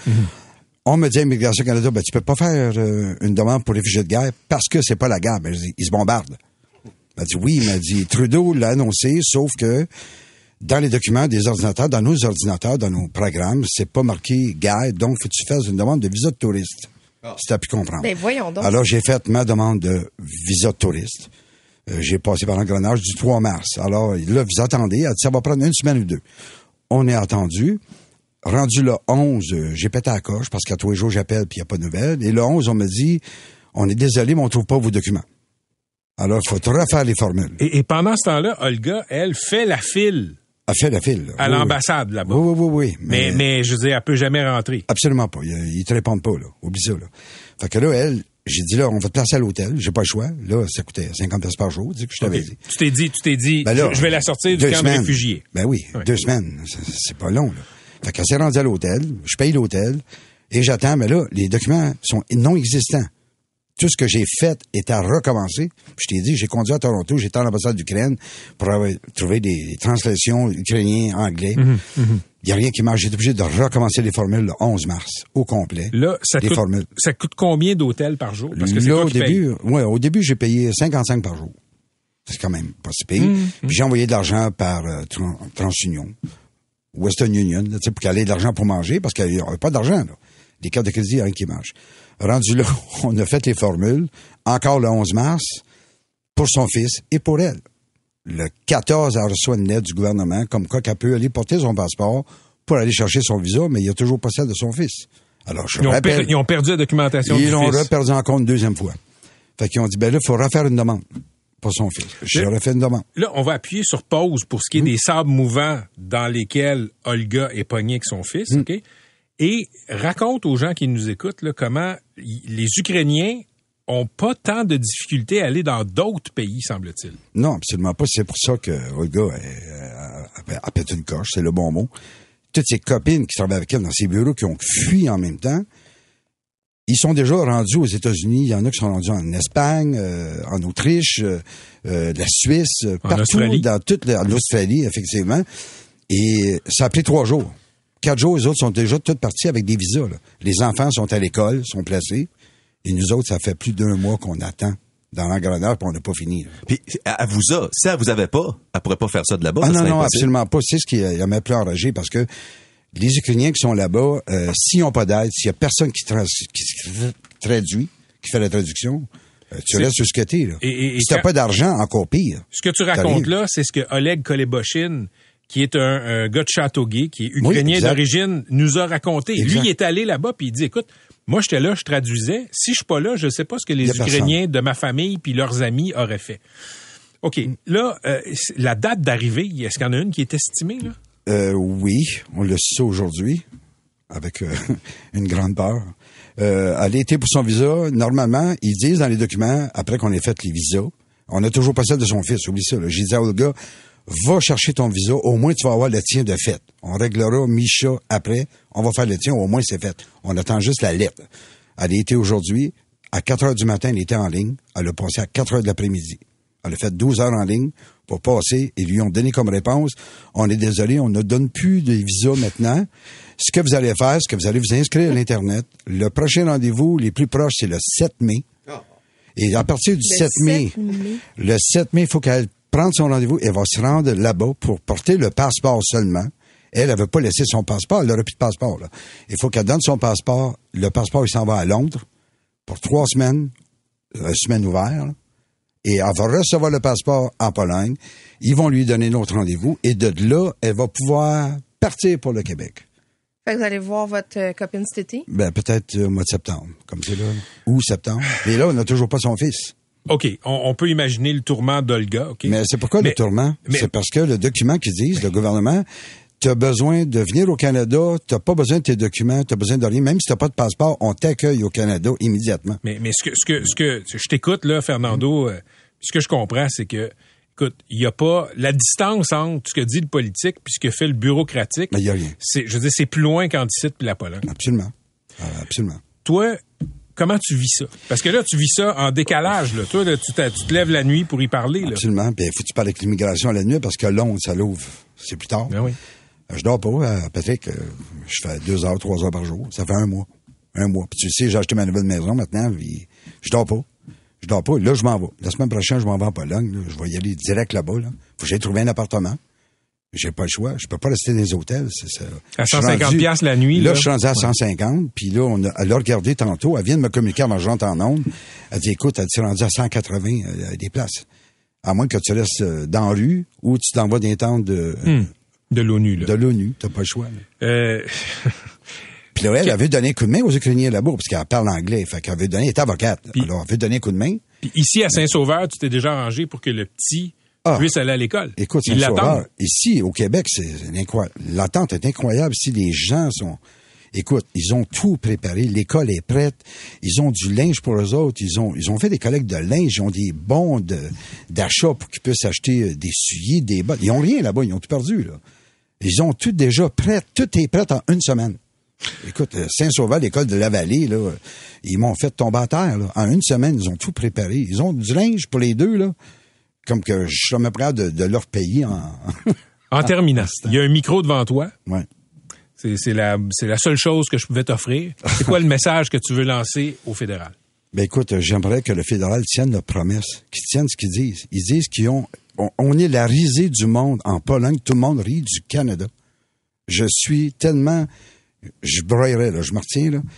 On me dit à Immigration Canada, tu peux pas faire une demande pour réfugiés de guerre parce que c'est pas la guerre. Ben, je dis, ils se bombardent. Il m'a dit oui, il m'a dit Trudeau l'a annoncé, sauf que dans les documents des ordinateurs, dans nos ordinateurs, dans nos programmes, c'est pas marqué guerre, donc faut que tu fasses une demande de visa de touriste. Si tu as pu comprendre. Ben voyons donc. Alors j'ai fait ma demande de visa de touriste. J'ai passé par l'engrenage du 3 mars. Alors là, vous attendez, ça va prendre une semaine ou deux. On est attendu. Rendu le 11, j'ai pété à la coche parce qu'à tous les jours j'appelle puis il n'y a pas de nouvelles. Et le 11, on me dit, on est désolé, mais on trouve pas vos documents. Alors, il faut refaire les formules. Et pendant ce temps-là, Olga, elle fait la file. Elle fait la file. Là. À l'ambassade, là-bas. Oui. Mais je veux dire, elle peut jamais rentrer. Absolument pas. Ils te répondent pas, là. Oublie ça, là. Fait que là, elle, j'ai dit, là, on va te placer à l'hôtel. J'ai pas le choix. Là, ça coûtait 50 $ par jour, tu sais, que je t'avais dit. Tu t'es dit, ben là, je vais la sortir du camp de réfugiés. Ben oui, 2 semaines. C'est pas long, là. Fait qu'elle s'est rendue à l'hôtel. Je paye l'hôtel. Et j'attends, mais là, les documents sont non existants. Tout ce que j'ai fait est à recommencer. Puis je t'ai dit, j'ai conduit à Toronto, j'étais à l'ambassade d'Ukraine pour trouver des translations ukrainiens, anglais. Il n'y a rien qui marche. J'ai été obligé de recommencer les formules le 11 mars, au complet. Là, ça coûte combien d'hôtels par jour? Parce que c'est là, au début, j'ai payé 55 par jour. C'est quand même pas si pire. Puis j'ai envoyé de l'argent par TransUnion, Western Union, pour qu'elle ait de l'argent pour manger, parce qu'il n'y avait pas d'argent, là. Les cartes de crédit, il n'y a rien qui marche. Rendu là, on a fait les formules, encore le 11 mars, pour son fils et pour elle. Le 14, elle reçoit une lettre du gouvernement, comme quoi qu'elle peut aller porter son passeport pour aller chercher son visa, mais il n'y a toujours pas celle de son fils. Alors, ils ont perdu la documentation du fils. Ils l'ont reperdu encore une deuxième fois. Fait qu'ils ont dit, là, il faut refaire une demande pour son fils. J'ai refait une demande. Là, on va appuyer sur pause pour ce qui est des sables mouvants dans lesquels Olga est pognée avec son fils, OK? Et raconte aux gens qui nous écoutent là, comment les Ukrainiens ont pas tant de difficultés à aller dans d'autres pays, semble-t-il. Non, absolument pas. C'est pour ça que Olga a pété une coche, c'est le bon mot. Toutes ses copines qui travaillent avec elle dans ses bureaux, qui ont fui en même temps, ils sont déjà rendus aux États-Unis. Il y en a qui sont rendus en Espagne, en Autriche, la Suisse, partout, Australie. Dans toute l'Australie, effectivement. Et ça a pris 3 jours. 4 jours, les autres sont déjà toutes partis avec des visas. Là. Les enfants sont à l'école, sont placés. Et nous autres, ça fait plus d'1 mois qu'on attend dans l'engrenage, puis on n'a pas fini. Là. Puis, si elle vous avait pas, elle pourrait pas faire ça de là-bas. Ah non, absolument pas. C'est ce qui m'a plus enragé, parce que les Ukrainiens qui sont là-bas, s'ils n'ont pas d'aide, s'il y a personne qui traduit, qui fait la traduction, tu restes sur ce que t'es. Là. Et si t'as pas d'argent, encore pire. Ce que tu racontes là, c'est ce que Oleg Koleboshin, qui est un gars de Châteauguay, qui est ukrainien d'origine, nous a raconté. Exact. Lui, il est allé là-bas, puis il dit, écoute, moi, j'étais là, je traduisais. Si je suis pas là, je sais pas ce que les Ukrainiens de ma famille puis leurs amis auraient fait. OK. Là, la date d'arrivée, est-ce qu'il y en a une qui est estimée, là? Oui. On le sait aujourd'hui, avec une grande peur. Elle a été pour son visa. Normalement, ils disent dans les documents, après qu'on ait fait les visas, on a toujours pas celle de son fils. Oublie ça, là. J'ai dit à Olga, va chercher ton visa, au moins tu vas avoir le tien de fait. On réglera Micha après, on va faire le tien, au moins c'est fait. On attend juste la lettre. Elle a été aujourd'hui, à 4 heures du matin, elle était en ligne, elle a passé à 4 heures de l'après-midi. Elle a fait 12 heures en ligne pour passer, ils lui ont donné comme réponse, on est désolé, on ne donne plus de visa maintenant. Ce que vous allez faire, c'est que vous allez vous inscrire à l'Internet. Le prochain rendez-vous, les plus proches, c'est le 7 mai. Et à partir du 7 mai, le 7 mai, il faut qu'elle prendre son rendez-vous, elle va se rendre là-bas pour porter le passeport seulement. Elle veut pas laisser son passeport, elle n'aura plus de passeport. Là. Il faut qu'elle donne son passeport. Le passeport, il s'en va à Londres pour 3 semaines, semaine ouverte. Là. Et elle va recevoir le passeport en Pologne. Ils vont lui donner notre rendez-vous. Et de là, elle va pouvoir partir pour le Québec. Fait que vous allez voir votre copine cet été? Ben, peut-être au mois de septembre, comme c'est là. Ou septembre. Et là, on n'a toujours pas son fils. OK, on peut imaginer le tourment d'Olga, OK? Mais c'est pourquoi le tourment? C'est parce que le document qu'ils disent, le gouvernement, tu as besoin de venir au Canada, tu n'as pas besoin de tes documents, tu as besoin de rien. Même si tu n'as pas de passeport, on t'accueille au Canada immédiatement. Mais ce que je t'écoute, là, Fernando, ce que je comprends, c'est que, écoute, il n'y a pas la distance entre ce que dit le politique puis ce que fait le bureaucratique. Mais il n'y a rien. Je veux dire, c'est plus loin qu'Anticyte puis la Pologne. Absolument. Absolument. Toi, comment tu vis ça? Parce que là, tu vis ça en décalage. Là. Toi, là, tu te lèves la nuit pour y parler. Là. Absolument. Puis il faut que tu parles avec l'immigration la nuit parce que Londres, ça l'ouvre. C'est plus tard. Ben oui. Je dors pas, Patrick. Je fais 2 heures, 3 heures par jour. Ça fait 1 mois. 1 mois. Puis tu sais, j'ai acheté ma nouvelle maison maintenant. Puis je dors pas. Là, je m'en vais. La semaine prochaine, je m'en vais en Pologne. Là. Je vais y aller direct là-bas. Là. Faut que j'aille trouver un appartement. J'ai pas le choix. Je peux pas rester dans les hôtels. C'est à 150$ la nuit. Là, je suis rendu à 150. Puis là, elle a regardé tantôt. Elle vient de me communiquer avant que je rentre en onde. Elle dit, écoute, elle dit, rendu à 180 des places. À moins que tu restes dans la rue ou tu t'envoies dans les tentes de l'ONU, là. De l'ONU. T'as pas le choix. Puis là, elle veut donner un coup de main aux Ukrainiens là-bas, parce qu'elle parle anglais. Fait qu'elle veut donner, elle est avocate. Alors, elle veut donner un coup de main. Puis ici, à Saint-Sauveur, tu t'es déjà arrangé pour que le petit puisse aller à l'école. Écoute, Saint-Sauveur, ici, au Québec, c'est incroyable. L'attente est incroyable. Ici, les gens sont... Écoute, ils ont tout préparé. L'école est prête. Ils ont du linge pour eux autres. Ils ont fait des collectes de linge. Ils ont des bons d'achat pour qu'ils puissent acheter des souliers, des bottes. Ils ont rien là-bas. Ils ont tout perdu, là. Ils ont tout déjà prêt. Tout est prêt en 1 semaine. Écoute, Saint-Sauveur, l'école de la Vallée, là, ils m'ont fait tomber à terre, là. En 1 semaine, ils ont tout préparé. Ils ont du linge pour les deux, là. Comme que je suis même prêt de leur payer en terminant. Il y a un micro devant toi. Ouais. C'est la seule chose que je pouvais t'offrir. C'est quoi le message que tu veux lancer au fédéral? Ben, écoute, j'aimerais que le fédéral tienne leur promesse, qu'ils tiennent ce qu'ils disent. Ils disent on est la risée du monde. En Pologne, tout le monde rit du Canada. Je suis tellement... Je broyerais, là. Je me retiens, là.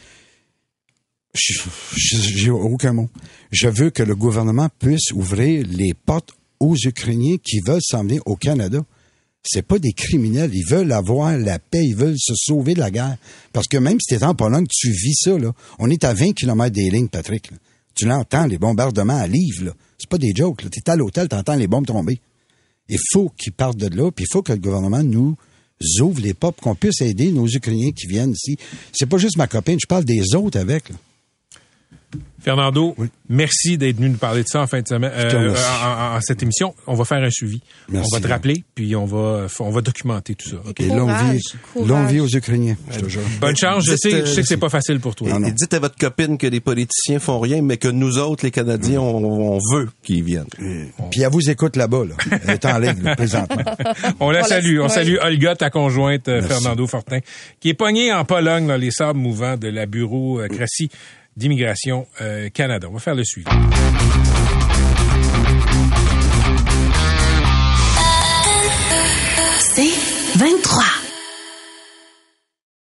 J'ai aucun mot. Je veux que le gouvernement puisse ouvrir les portes aux Ukrainiens qui veulent s'en venir au Canada. C'est pas des criminels. Ils veulent avoir la paix. Ils veulent se sauver de la guerre. Parce que même si t'es en Pologne, tu vis ça, là. On est à 20 km des lignes, Patrick, là. Tu l'entends, les bombardements à Lviv, là. C'est pas des jokes, là. T'es à l'hôtel, t'entends les bombes tomber. Il faut qu'ils partent de là, puis il faut que le gouvernement nous ouvre les portes pour qu'on puisse aider nos Ukrainiens qui viennent ici. C'est pas juste ma copine, je parle des autres avec, là. Fernando, merci d'être venu nous parler de ça en fin de semaine, en cette émission. On va faire un suivi. Merci, on va te rappeler, puis on va documenter tout ça. Okay? Longue vie aux Ukrainiens, je te jure. Bonne chance, je sais que c'est pas facile pour toi. Et dites à votre copine que les politiciens font rien, mais que nous autres, les Canadiens, on veut qu'ils viennent. Puis elle vous écoute là-bas, là. Elle est en ligne, là, présentement. On la salue. On salue Olga, ta conjointe, Fernando Fortin, qui est pognée en Pologne dans les sables mouvants de la bureaucratie d'Immigration Canada. On va faire le suivi.